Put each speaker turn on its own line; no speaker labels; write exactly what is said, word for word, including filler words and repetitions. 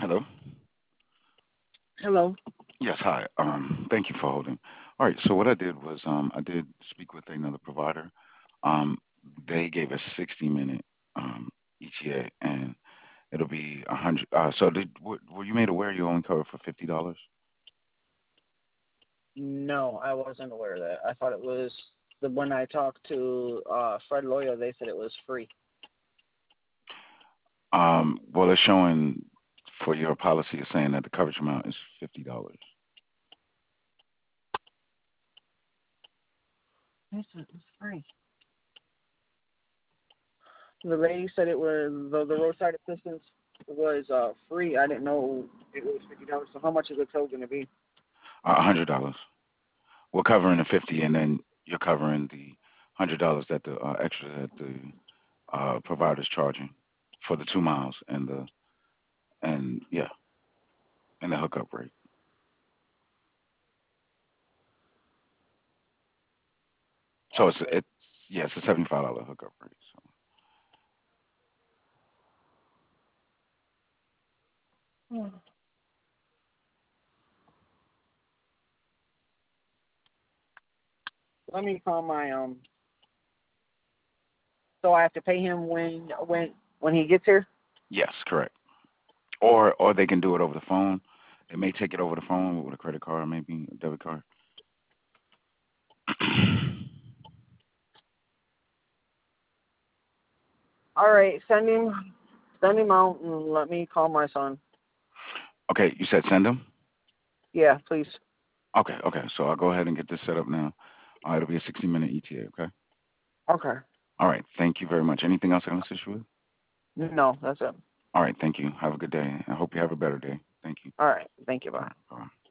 Hello.
Hello.
Yes, hi. Um, thank you for holding. All right, so what I did was um, I did speak with another provider. Um, they gave us sixty minute um, E T A, and it'll be a hundred. Uh, so did were, were you made aware you only cover for fifty dollars?
No, I wasn't aware of that. I thought it was the when I talked to uh Fred Lawyer, they said it was free.
Um, well, it's showing for your policy is saying that the coverage amount is fifty dollars.
They said it was free. The lady said it was the the roadside assistance was uh free. I didn't know it was fifty dollars. So how much is the total gonna be?
A hundred dollars. We're covering the fifty, and then you're covering the hundred dollars that the uh, extra that the uh, provider's charging for the two miles and the and yeah and the hookup rate. So it's
Okay.
it's yeah, it's a seventy five dollar hookup rate. So
Hmm. Let me call my um. So I have to pay him when when when he gets here.
yes, correct. Or or they can do it over the phone. They may take it over the phone with a credit card, maybe a debit card.
All right, send him send him out and let me call my son.
Okay, you said send them.
Yeah, please.
Okay, okay. So I'll go ahead and get this set up now. Uh, it'll be a sixty minute E T A. Okay.
Okay.
All right. Thank you very much. Anything else I can assist you with?
No, that's it.
All right. Thank you. Have a good day. I hope you have a better day. Thank you.
All right. Thank you.
All
Bye.
right. Bye.